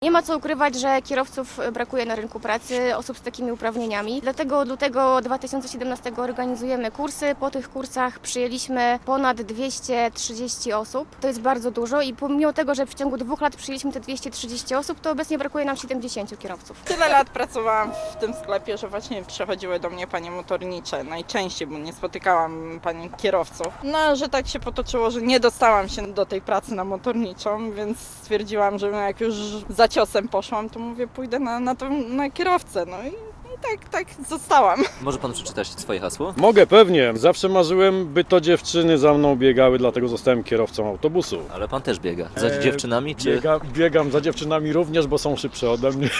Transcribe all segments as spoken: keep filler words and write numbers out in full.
Nie ma co ukrywać, że kierowców brakuje na rynku pracy, osób z takimi uprawnieniami. Dlatego od lutego dwa tysiące siedemnastego organizujemy kursy. Po tych kursach przyjęliśmy ponad dwieście trzydzieści osób. To jest bardzo dużo i pomimo tego, że w ciągu dwóch lat przyjęliśmy te dwieście trzydzieści osób, to obecnie brakuje nam siedemdziesięciu kierowców. Tyle lat pracowałam w tym sklepie, że właśnie przychodziły do mnie panie motornicze najczęściej, bo nie spotykałam pani kierowców. No, że tak się potoczyło, że nie dostałam się do tej pracy na motorniczą, więc stwierdziłam, że jak już za ciosem poszłam, to mówię, pójdę na, na, to, na kierowcę. No i, i tak, tak zostałam. Może pan przeczytać swoje hasło? Mogę, pewnie. Zawsze marzyłem, by to dziewczyny za mną biegały, dlatego zostałem kierowcą autobusu. Ale pan też biega. Za Eee, dziewczynami czy... Biega, biegam za dziewczynami również, bo są szybsze ode mnie.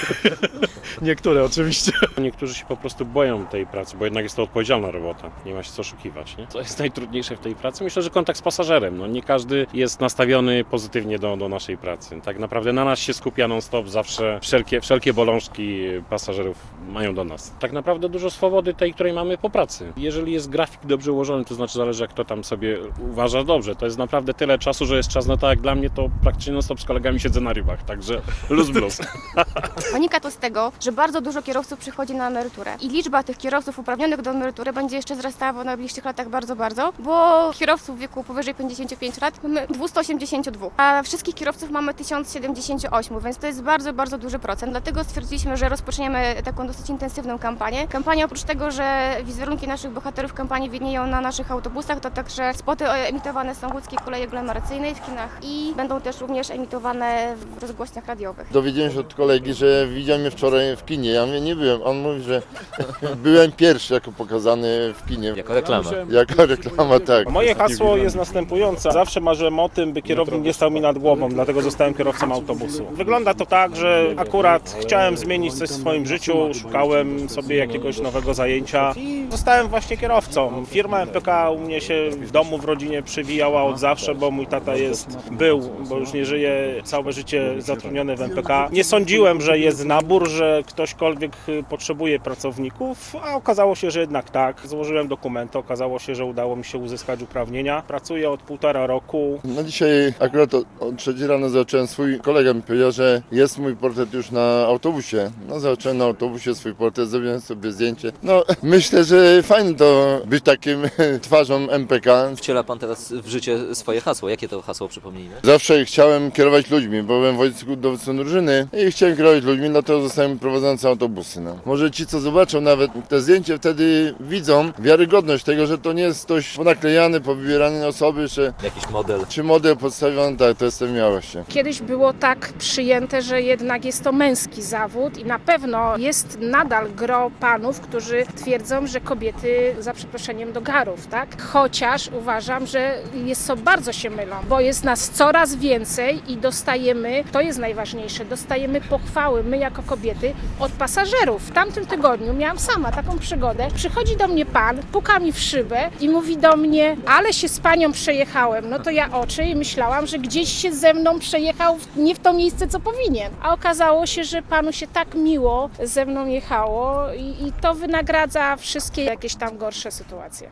Niektóre oczywiście. Niektórzy się po prostu boją tej pracy, bo jednak jest to odpowiedzialna robota. Nie ma się co oszukiwać, nie? Co jest najtrudniejsze w tej pracy? Myślę, że kontakt z pasażerem. No, nie każdy jest nastawiony pozytywnie do, do naszej pracy. Tak naprawdę na nas się skupia non-stop, zawsze wszelkie, wszelkie bolączki pasażerów mają do nas. Tak naprawdę dużo swobody tej, której mamy po pracy. Jeżeli jest grafik dobrze ułożony, to znaczy zależy, jak kto tam sobie uważa dobrze. To jest naprawdę tyle czasu, że jest czas na to, jak dla mnie to praktycznie non-stop z kolegami siedzę na rybach, także luz blues. Wynika to z tego, że bardzo dużo kierowców przychodzi na emeryturę i liczba tych kierowców uprawnionych do emerytury będzie jeszcze wzrastała w najbliższych latach bardzo, bardzo, bo kierowców w wieku powyżej pięćdziesięciu pięciu lat mamy dwieście osiemdziesiąt dwa, a wszystkich kierowców mamy tysiąc siedemdziesiąt osiem, więc to jest bardzo, bardzo duży procent. Dlatego stwierdziliśmy, że rozpoczniemy taką dosyć intensywną kampanię. Kampania oprócz tego, że wizerunki naszych bohaterów kampanii widnieją na naszych autobusach, to także spoty emitowane są w łódzkiej kolei aglomeracyjnej w kinach i będą też również emitowane w rozgłośniach radiowych. Dowiedziałem się od kolegi, że widział mnie wczoraj w kinie. Ja mówię, nie byłem. On mówi, że byłem pierwszy jako pokazany w kinie. Jako reklama. Jako reklama, tak. Moje hasło jest następujące. Zawsze marzyłem o tym, by kierownik nie stał mi nad głową, dlatego zostałem kierowcą autobusu. Wygląda to tak, że akurat chciałem zmienić coś w swoim życiu, szukałem sobie jakiegoś nowego zajęcia i zostałem właśnie kierowcą. Firma M P K u mnie się w domu, w rodzinie przywijała od zawsze, bo mój tata jest, był, bo już nie żyje, całe życie zatrudniony w M P K. Nie sądziłem, że jest nabór, że ktośkolwiek potrzebuje pracowników, a okazało się, że jednak tak. Złożyłem dokumenty, okazało się, że udało mi się uzyskać uprawnienia. Pracuję od półtora roku. No dzisiaj akurat o, o trzeciej rano zacząłem swój, kolega mi powiedział, że jest mój portret już na autobusie. No zacząłem na autobusie swój portret, zrobiłem sobie zdjęcie. No myślę, że fajnie to być takim twarzą M P K. Wciela pan teraz w życie swoje hasło. Jakie to hasło, przypomnijmy? Zawsze chciałem kierować ludźmi, bo byłem wojsku dowódcą drużyny i chciałem kierować ludźmi, dlatego zostałem prowadzący autobusy. No. Może ci, co zobaczą nawet te zdjęcie, wtedy widzą wiarygodność tego, że to nie jest ktoś ponaklejany, powybierany osoby, czy, Jakiś model. czy model podstawiony, tak, to jestem ja właśnie. Kiedyś było tak przyjęte, że jednak jest to męski zawód i na pewno jest nadal gro panów, którzy twierdzą, że kobiety za przeproszeniem do garów, tak? Chociaż uważam, że jest to bardzo się mylą, bo jest nas coraz więcej i dostajemy, to jest najważniejsze, dostajemy pochwały, my jako kobiety, od pasażerów. W tamtym tygodniu miałam sama taką przygodę. Przychodzi do mnie pan, puka mi w szybę i mówi do mnie, ale się z panią przejechałem. No to ja oczy i myślałam, że gdzieś się ze mną przejechał nie w to miejsce, co powinien. A okazało się, że panu się tak miło ze mną jechało i, i to wynagradza wszystkie jakieś tam gorsze sytuacje.